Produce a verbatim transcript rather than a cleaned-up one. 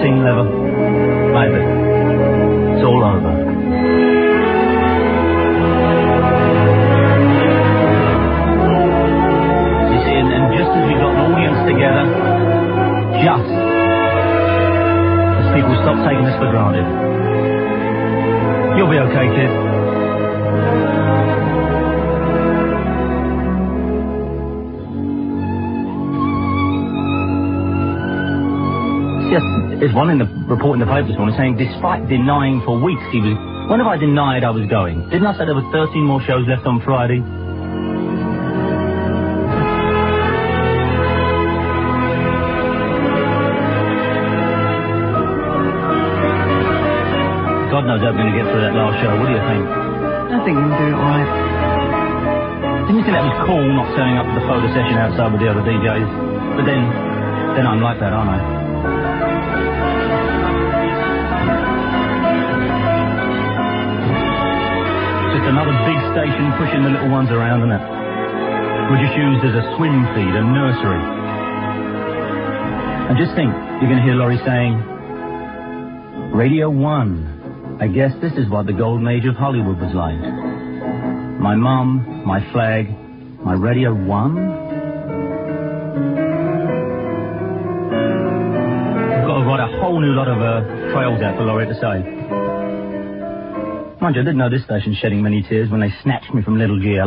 seen ever? Maybe. It's all over. You see, and, and just as we got an audience together, just as people stop taking us for granted. You'll be okay, kid. Just, there's one in the report in the paper this morning saying, despite denying for weeks he was... When have I denied I was going? Didn't I say there were thirteen more shows left on Friday? God knows how we're going to get through that last show. What do you think? I think we'll do it all right. Didn't you think that was cool, not turning up to the photo session outside with the other D Js? But then, then I'm like that, aren't I? Just another big station pushing the little ones around, isn't it? We're just used as a swim feed, a nursery. And just think, you're going to hear Laurie saying, Radio One. I guess this is what the golden age of Hollywood was like. My mum, my flag, my Radio One. I've got to write a whole new lot of uh, trails out for Laurie to say. Mind you, I didn't know this station shedding many tears when they snatched me from Little G L.